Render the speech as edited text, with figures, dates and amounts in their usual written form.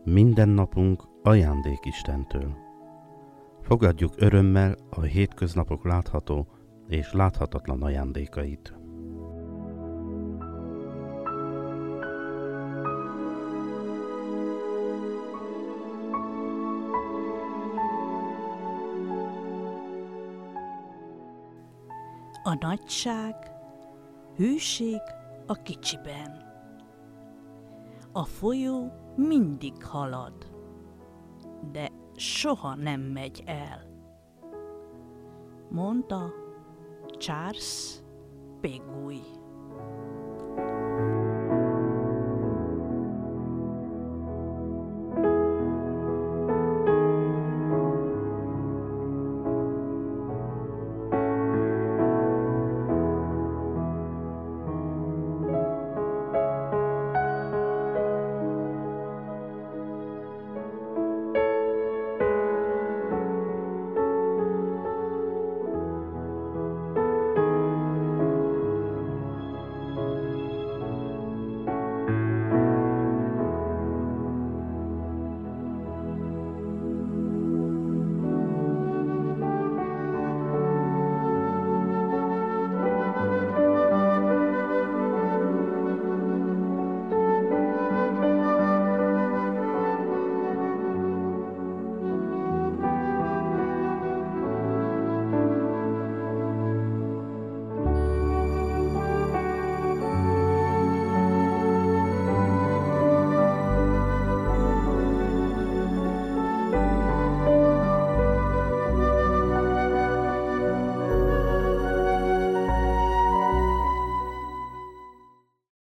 Minden napunk ajándék Istentől. Fogadjuk örömmel a hétköznapok látható és láthatatlan ajándékait. A nagyság, hűség a kicsiben. A folyó mindig halad, de soha nem megy el, mondta Charles Péguy.